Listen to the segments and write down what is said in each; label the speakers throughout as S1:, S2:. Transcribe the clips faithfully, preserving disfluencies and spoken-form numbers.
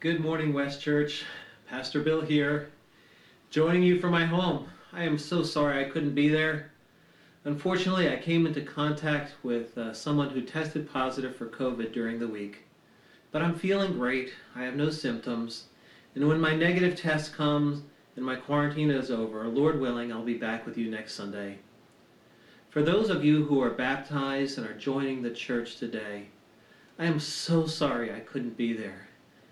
S1: Good morning, West Church. Pastor Bill here, joining you from my home. I am so sorry I couldn't be there. Unfortunately, I came into contact with uh, someone who tested positive for COVID during the week. But I'm feeling great. I have no symptoms. And when my negative test comes and my quarantine is over, Lord willing, I'll be back with you next Sunday. For those of you who are baptized and are joining the church today, I am so sorry I couldn't be there.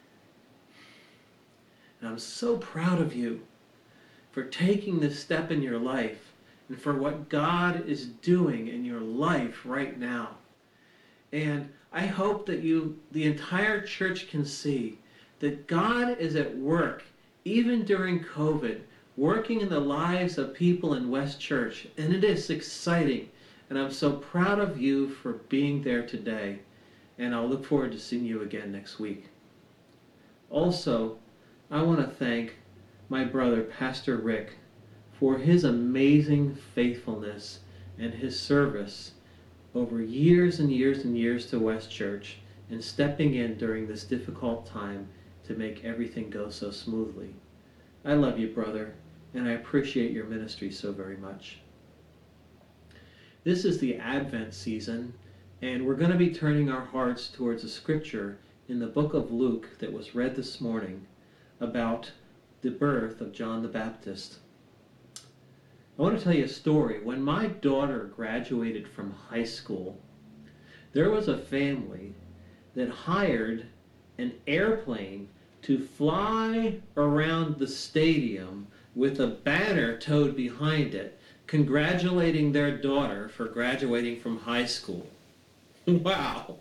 S1: And I'm so proud of you for taking this step in your life and for what God is doing in your life right now. And I hope that you, the entire church, can see that God is at work, even during COVID, working in the lives of people in West Church. And it is exciting. And I'm so proud of you for being there today. And I'll look forward to seeing you again next week. Also, I want to thank my brother, Pastor Rick, for his amazing faithfulness and his service over years and years and years to West Church and stepping in during this difficult time to make everything go so smoothly. I love you, brother, and I appreciate your ministry so very much. This is the Advent season, and we're going to be turning our hearts towards a scripture in the book of Luke that was read this morning about the birth of John the Baptist. I want to tell you a story. When my daughter graduated from high school, there was a family that hired an airplane to fly around the stadium with a banner towed behind it, congratulating their daughter for graduating from high school. Wow!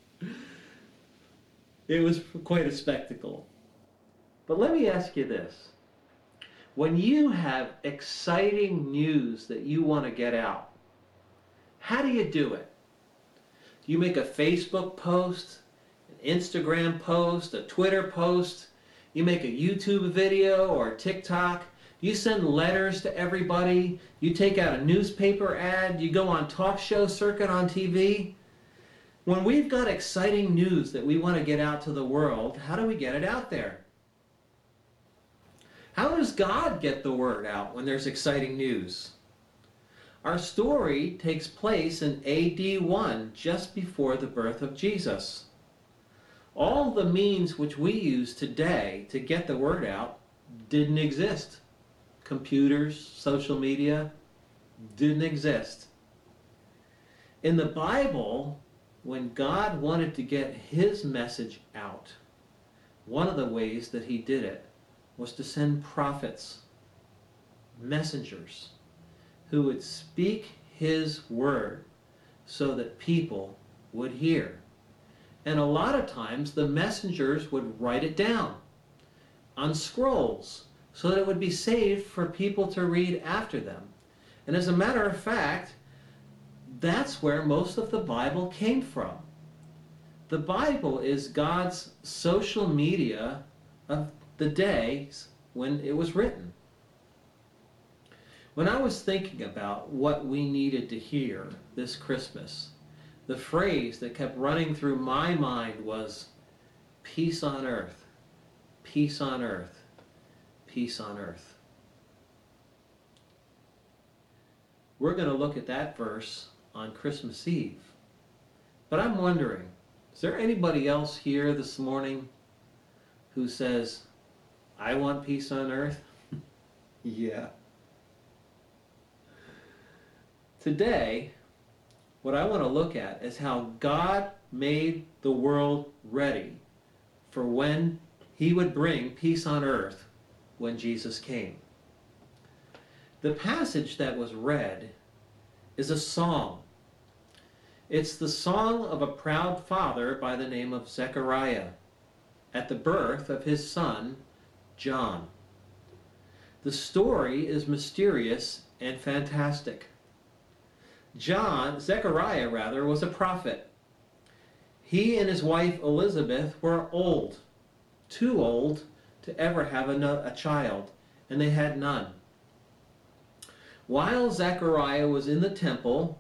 S1: It was quite a spectacle. But let me ask you this. When you have exciting news that you want to get out, how do you do it? Do you make a Facebook post, an Instagram post, a Twitter post? You make a YouTube video or TikTok? You send letters to everybody? You take out a newspaper ad? You go on talk show circuit on T V? When we've got exciting news that we want to get out to the world, how do we get it out there? How does God get the word out when there's exciting news? Our story takes place in A D one, just before the birth of Jesus. All the means which we use today to get the word out didn't exist. Computers, social media, didn't exist. In the Bible, when God wanted to get his message out, one of the ways that he did it was to send prophets, messengers, who would speak his word so that people would hear. And a lot of times the messengers would write it down on scrolls so that it would be saved for people to read after them. And as a matter of fact, that's where most of the Bible came from. The Bible is God's social media of the days when it was written. When I was thinking about what we needed to hear this Christmas, the phrase that kept running through my mind was, peace on earth, peace on earth, peace on earth. We're going to look at that verse on Christmas Eve. But I'm wondering, is there anybody else here this morning who says, I want peace on earth? Yeah. Today, what I want to look at is how God made the world ready for when he would bring peace on earth when Jesus came. The passage that was read is a song. It's the song of a proud father by the name of Zechariah at the birth of his son, John. The story is mysterious and fantastic. John, Zechariah rather, was a prophet. He and his wife Elizabeth were old, too old to ever have a, a child, and they had none. While Zechariah was in the temple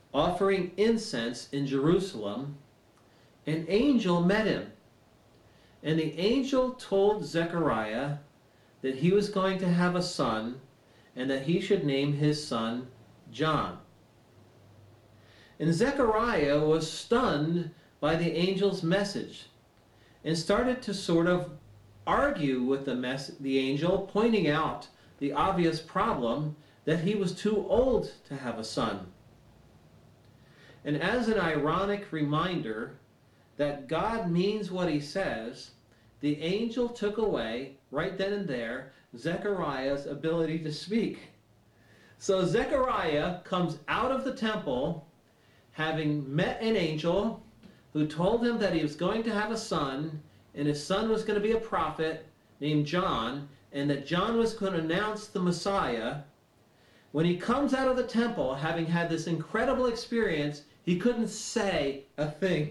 S1: offering incense in Jerusalem, an angel met him And the angel told Zechariah that he was going to have a son and that he should name his son John. And Zechariah was stunned by the angel's message and started to sort of argue with the, mess- the angel, pointing out the obvious problem that he was too old to have a son. And as an ironic reminder that God means what he says, the angel took away, right then and there, Zechariah's ability to speak. So Zechariah comes out of the temple having met an angel who told him that he was going to have a son, and his son was going to be a prophet named John, and that John was going to announce the Messiah. When he comes out of the temple, having had this incredible experience, he couldn't say a thing.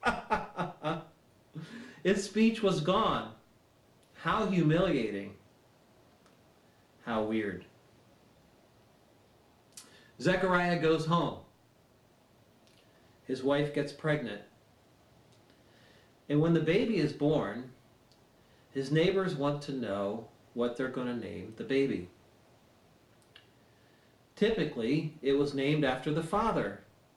S1: His speech was gone. How humiliating. How weird. Zechariah goes home. His wife gets pregnant. And when the baby is born, his neighbors want to know what they're going to name the baby. Typically, it was named after the father.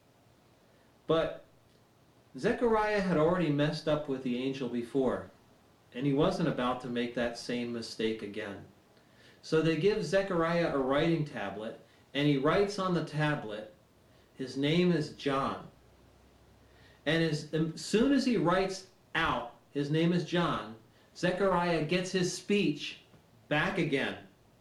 S1: But Zechariah had already messed up with the angel before, and he wasn't about to make that same mistake again. So they give Zechariah a writing tablet, and he writes on the tablet, his name is John. And as, as soon as he writes out, his name is John, Zechariah gets his speech back again.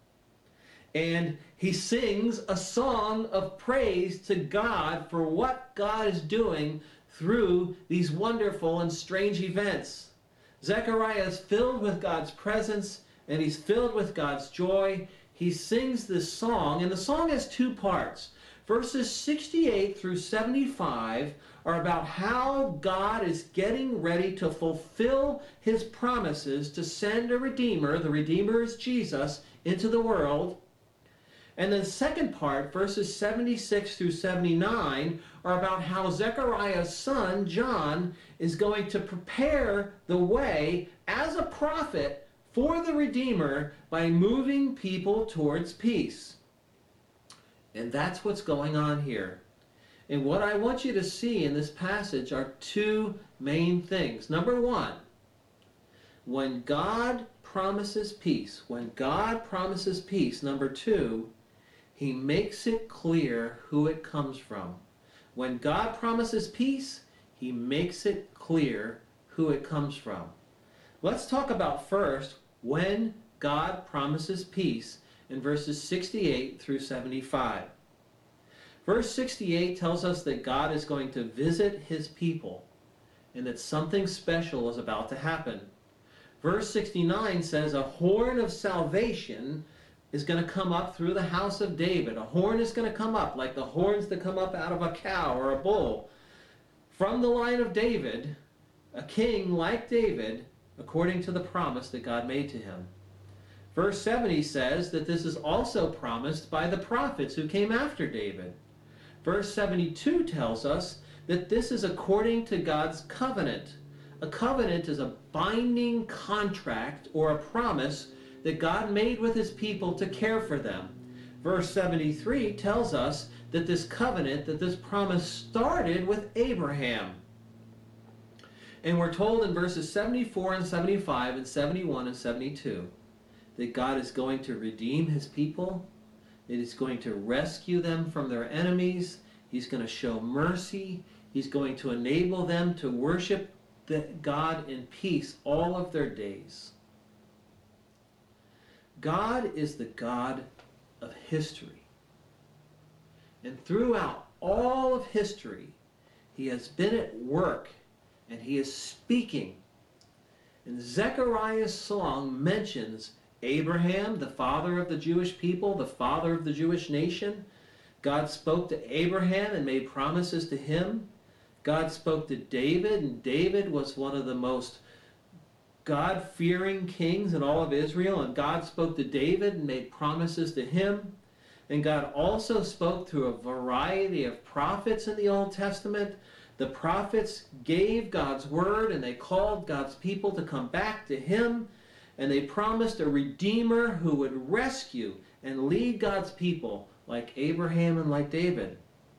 S1: And he sings a song of praise to God for what God is doing through these wonderful and strange events. Zechariah is filled with God's presence, and he's filled with God's joy. He sings this song, and the song has two parts. Verses sixty-eight through seventy-five are about how God is getting ready to fulfill his promises to send a Redeemer, the Redeemer is Jesus, into the world. And the second part, verses seventy-six through seventy-nine, are about how Zechariah's son, John, is going to prepare the way as a prophet for the Redeemer by moving people towards peace. And that's what's going on here. And what I want you to see in this passage are two main things. Number one, when God promises peace, when God promises peace, number two, he makes it clear who it comes from. When God promises peace, he makes it clear who it comes from. Let's talk about first when God promises peace in verses sixty-eight through seventy-five. Verse sixty-eight tells us that God is going to visit his people and that something special is about to happen. Verse sixty-nine says a horn of salvation is going to come up through the house of David. A horn is going to come up like the horns that come up out of a cow or a bull. From the line of David, a king like David, according to the promise that God made to him. Verse seventy says that this is also promised by the prophets who came after David. Verse seventy-two tells us that this is according to God's covenant. A covenant is a binding contract or a promise that God made with his people to care for them. Verse seventy-three tells us that this covenant, that this promise started with Abraham. And we're told in verses seventy-four and seventy-five and seventy-one and seventy-two that God is going to redeem his people. It is going to rescue them from their enemies. He's going to show mercy. He's going to enable them to worship God in peace all of their days. God is the God of history. And throughout all of history, he has been at work and he is speaking. And Zechariah's song mentions Abraham, the father of the Jewish people, the father of the Jewish nation. God spoke to Abraham and made promises to him. God spoke to David, and David was one of the most God-fearing kings in all of Israel, and God spoke to David and made promises to him. And God also spoke through a variety of prophets in the Old Testament. The prophets gave God's word, and they called God's people to come back to him, and they promised a Redeemer who would rescue and lead God's people like Abraham and like David.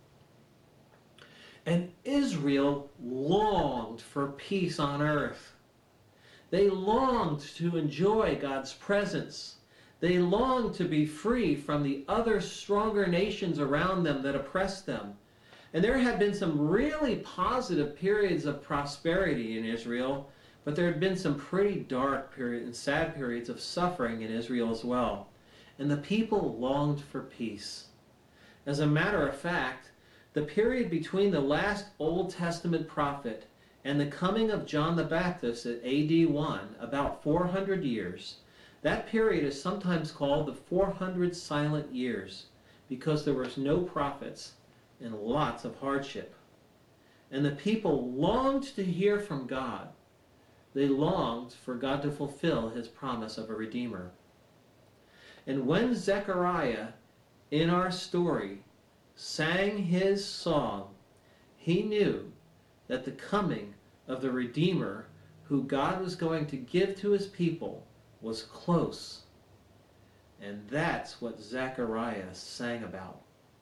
S1: And Israel longed for peace on earth. They longed to enjoy God's presence. They longed to be free from the other stronger nations around them that oppressed them. And there had been some really positive periods of prosperity in Israel, but there had been some pretty dark periods and sad periods of suffering in Israel as well. And the people longed for peace. As a matter of fact, the period between the last Old Testament prophet and the coming of John the Baptist at A D one, about four hundred years, that period is sometimes called the four hundred silent years because there was no prophets and lots of hardship. And the people longed to hear from God. They longed for God to fulfill his promise of a Redeemer. And when Zechariah, in our story, sang his song, he knew that the coming of the Redeemer who God was going to give to his people was close. And that's what Zechariah sang about.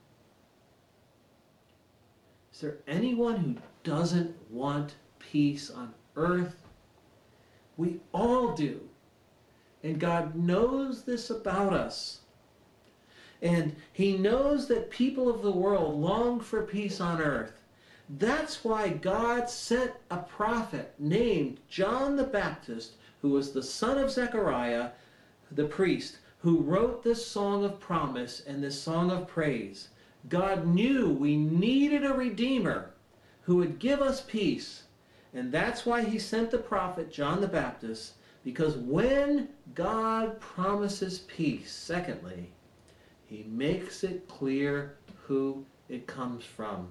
S1: Is there anyone who doesn't want peace on earth? We all do. And God knows this about us. And he knows that people of the world long for peace on earth. That's why God sent a prophet named John the Baptist, who was the son of Zechariah, the priest, who wrote this song of promise and this song of praise. God knew we needed a Redeemer who would give us peace. And that's why he sent the prophet John the Baptist, because when God promises peace, secondly, he makes it clear who it comes from.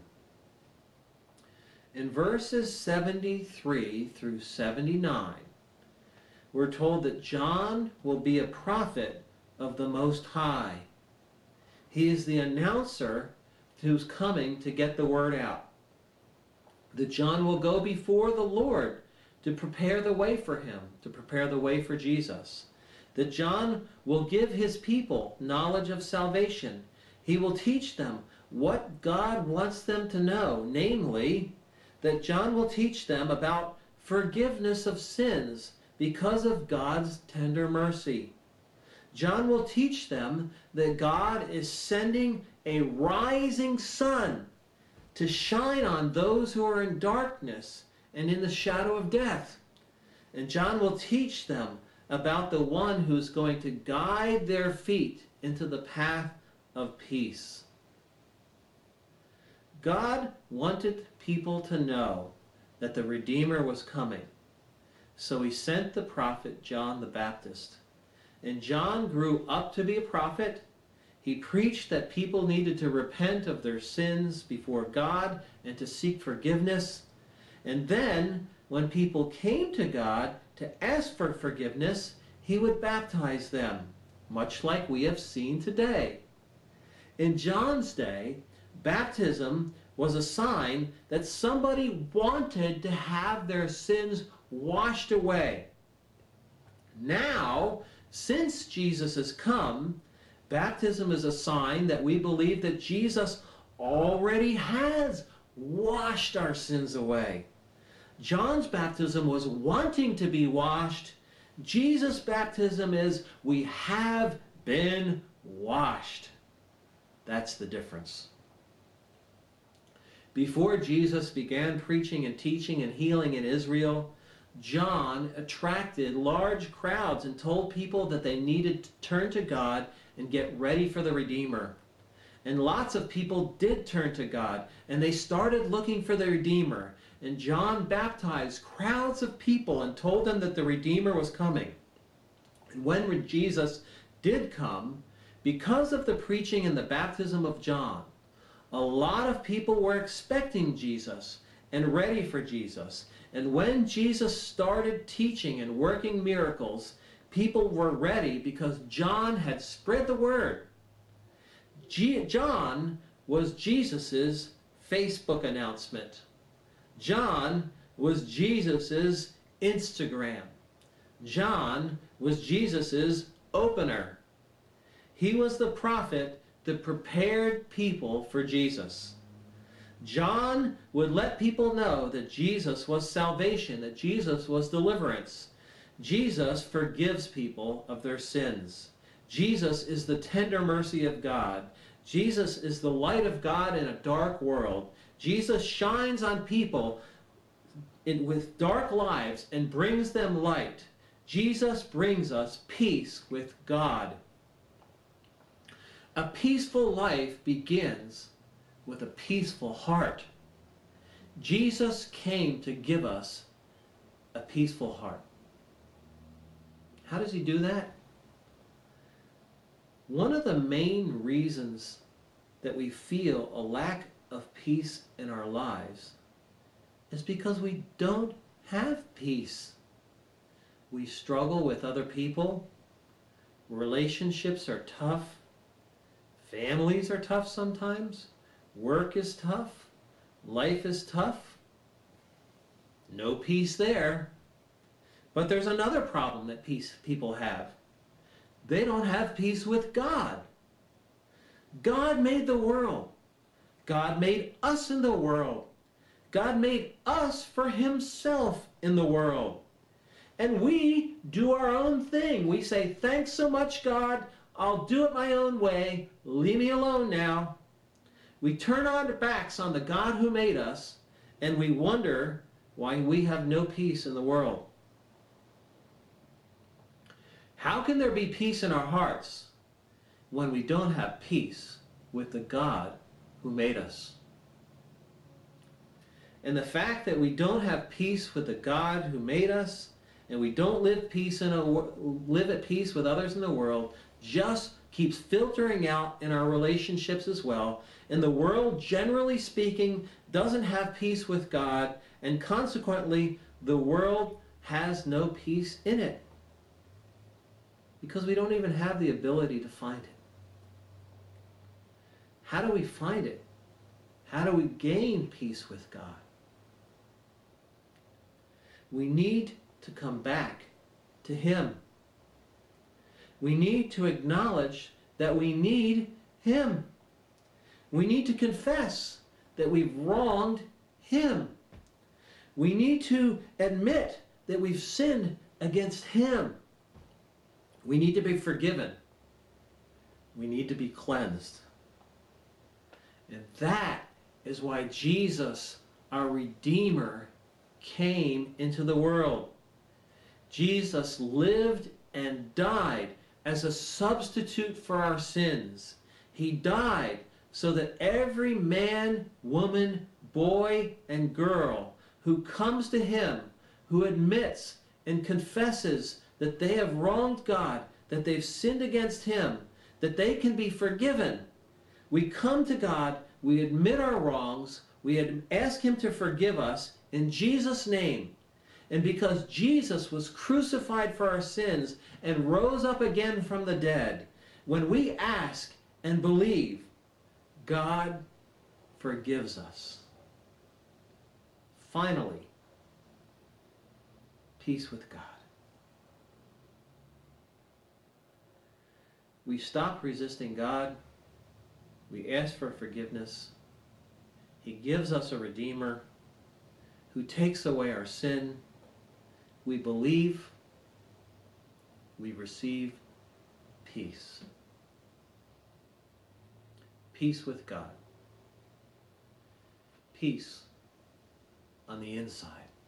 S1: In verses seventy-three through seventy-nine, we're told that John will be a prophet of the Most High. He is the announcer who's coming to get the word out. That John will go before the Lord to prepare the way for him, to prepare the way for Jesus. That John will give his people knowledge of salvation. He will teach them what God wants them to know, namely, that John will teach them about forgiveness of sins because of God's tender mercy. John will teach them that God is sending a rising sun to shine on those who are in darkness and in the shadow of death. And John will teach them about the one who's going to guide their feet into the path of peace. God wanted people to know that the Redeemer was coming. So he sent the prophet John the Baptist. And John grew up to be a prophet. He preached that people needed to repent of their sins before God and to seek forgiveness. And then, when people came to God to ask for forgiveness, he would baptize them, much like we have seen today. In John's day, baptism was a sign that somebody wanted to have their sins washed away. Now, since Jesus has come, baptism is a sign that we believe that Jesus already has washed our sins away. John's baptism was wanting to be washed. Jesus' baptism is we have been washed. That's the difference. Before Jesus began preaching and teaching and healing in Israel, John attracted large crowds and told people that they needed to turn to God and get ready for the Redeemer. And lots of people did turn to God, and they started looking for the Redeemer. And John baptized crowds of people and told them that the Redeemer was coming. And when Jesus did come, because of the preaching and the baptism of John, a lot of people were expecting Jesus and ready for Jesus. And when Jesus started teaching and working miracles, people were ready because John had spread the word. G- John was Jesus's Facebook announcement. John was Jesus's Instagram. John was Jesus's opener. He was the prophet that prepared people for Jesus. John would let people know that Jesus was salvation, that Jesus was deliverance. Jesus forgives people of their sins. Jesus is the tender mercy of God. Jesus is the light of God in a dark world. Jesus shines on people in, with dark lives and brings them light. Jesus brings us peace with God. A peaceful life begins with a peaceful heart. Jesus came to give us a peaceful heart. How does he do that? One of the main reasons that we feel a lack of peace in our lives is because we don't have peace. We struggle with other people. Relationships are tough. Families are tough sometimes. Work is tough. Life is tough. No peace there. But there's another problem that peace people have. They don't have peace with God. God made the world. God made us in the world. God made us for himself in the world. And we do our own thing. We say, thanks so much, God. I'll do it my own way. Leave me alone now. We turn our backs on the God who made us, and we wonder why we have no peace in the world. How can there be peace in our hearts when we don't have peace with the God who made us? And the fact that we don't have peace with the God who made us, and we don't live peace in a, live at peace with others in the world, just keeps filtering out in our relationships as well. And the world, generally speaking, doesn't have peace with God, and consequently, the world has no peace in it. Because we don't even have the ability to find it. How do we find it? How do we gain peace with God? We need to come back to him. We need to acknowledge that we need him. We need to confess that we've wronged him. We need to admit that we've sinned against him. We need to be forgiven. We need to be cleansed. And that is why Jesus, our Redeemer, came into the world. Jesus lived and died as a substitute for our sins. He died so that every man, woman, boy, and girl who comes to him, who admits and confesses that they have wronged God, that they've sinned against him, that they can be forgiven. We come to God, we admit our wrongs, we ask him to forgive us in Jesus' name. And because Jesus was crucified for our sins and rose up again from the dead, when we ask and believe, God forgives us. Finally, peace with God. We stop resisting God. We ask for forgiveness. He gives us a Redeemer who takes away our sin. We believe. We receive peace. Peace with God. Peace on the inside.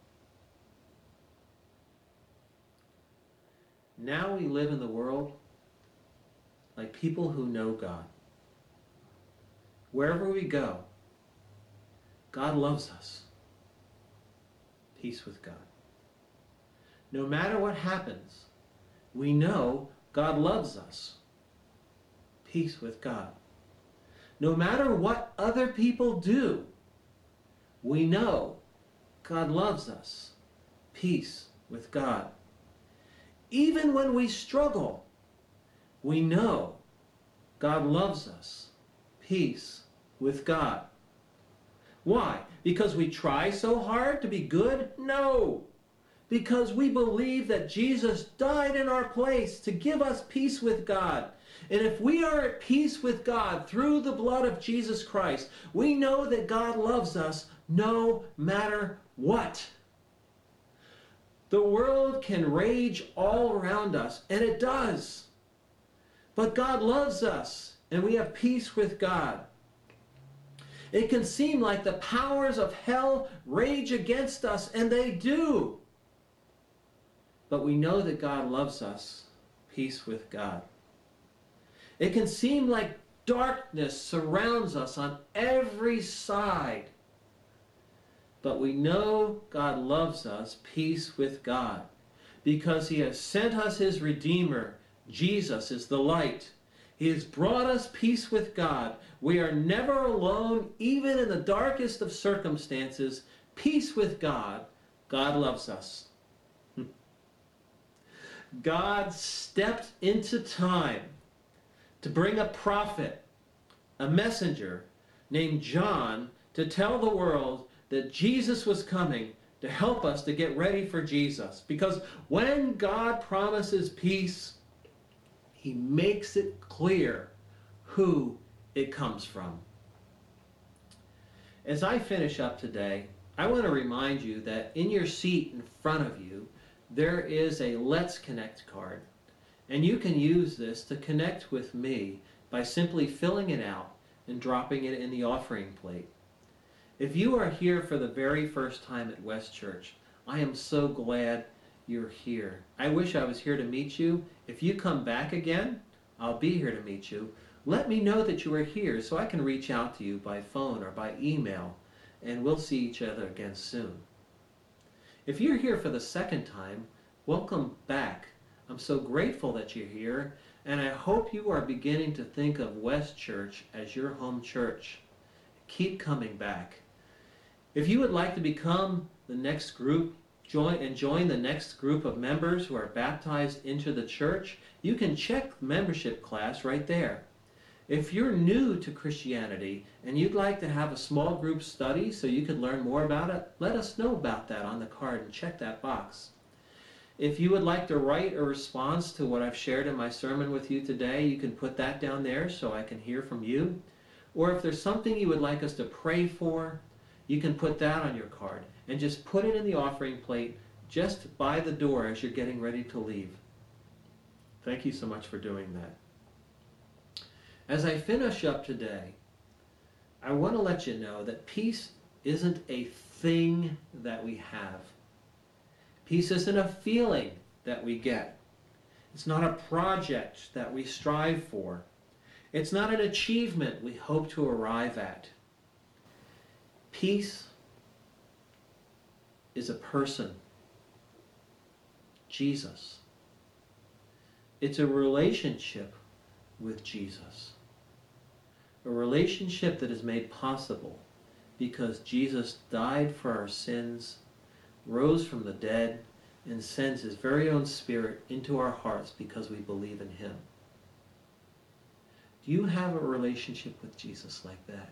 S1: Now we live in the world like people who know God. Wherever we go, God loves us. Peace with God. No matter what happens, we know God loves us. Peace with God. No matter what other people do, we know God loves us. Peace with God. Even when we struggle, we know God loves us. Peace with God. Why? Because we try so hard to be good? No. Because we believe that Jesus died in our place to give us peace with God. And if we are at peace with God through the blood of Jesus Christ, we know that God loves us no matter what. The world can rage all around us, and it does. But God loves us, and we have peace with God. It can seem like the powers of hell rage against us, and they do. But we know that God loves us. Peace with God. It can seem like darkness surrounds us on every side. But we know God loves us. Peace with God. Because He has sent us His Redeemer. Jesus is the light. He has brought us peace with God. We are never alone, even in the darkest of circumstances. Peace with God. God loves us. God stepped into time to bring a prophet, a messenger named John, to tell the world that Jesus was coming to help us to get ready for Jesus. Because when God promises peace, He makes it clear who it comes from. As I finish up today, I want to remind you that in your seat in front of you, there is a Let's Connect card. And you can use this to connect with me by simply filling it out and dropping it in the offering plate. If you are here for the very first time at West Church, I am so glad you're here. I wish I was here to meet you. If you come back again, I'll be here to meet you. Let me know that you are here so I can reach out to you by phone or by email, and we'll see each other again soon. If you're here for the second time, welcome back. I'm so grateful that you're here, and I hope you are beginning to think of West Church as your home church. Keep coming back. If you would like to become the next group, join and join the next group of members who are baptized into the church, you can check membership class right there. If you're new to Christianity and you'd like to have a small group study so you could learn more about it, let us know about that on the card and check that box. If you would like to write a response to what I've shared in my sermon with you today, you can put that down there so I can hear from you. Or if there's something you would like us to pray for, you can put that on your card and just put it in the offering plate just by the door as you're getting ready to leave. Thank you so much for doing that. As I finish up today, I want to let you know that peace isn't a thing that we have. Peace isn't a feeling that we get. It's not a project that we strive for. It's not an achievement we hope to arrive at. Peace is a person, Jesus. It's a relationship with Jesus. A relationship that is made possible because Jesus died for our sins, rose from the dead, and sends His very own Spirit into our hearts because we believe in Him. Do you have a relationship with Jesus like that?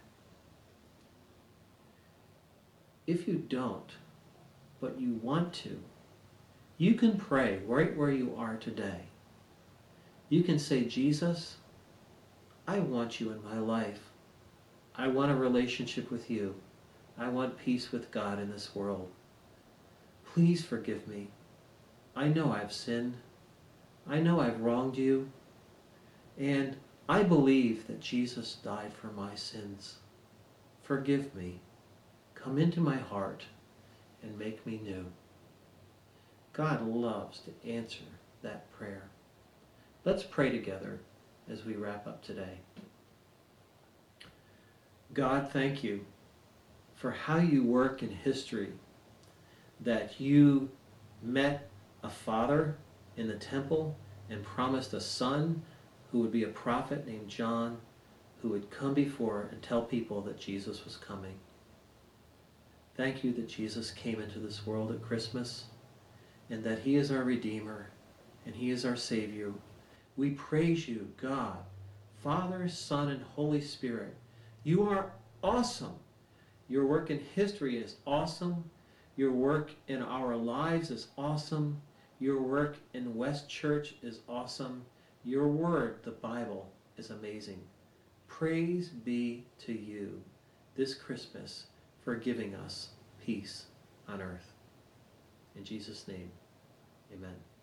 S1: If you don't, but you want to, you can pray right where you are today. You can say, Jesus, I want you in my life. I want a relationship with you. I want peace with God in this world. Please forgive me. I know I've sinned. I know I've wronged you. And I believe that Jesus died for my sins. Forgive me. Come into my heart and make me new. God loves to answer that prayer. Let's pray together as we wrap up today. God, thank you for how you work in history, that you met a father in the temple and promised a son who would be a prophet named John, who would come before and tell people that Jesus was coming. Thank you that Jesus came into this world at Christmas, and that He is our Redeemer, and He is our Savior. We praise you, God, Father, Son, and Holy Spirit. You are awesome. Your work in history is awesome. Your work in our lives is awesome. Your work in West Church is awesome. Your word, the Bible, is amazing. Praise be to you this Christmas for giving us peace on earth. In Jesus' name, amen.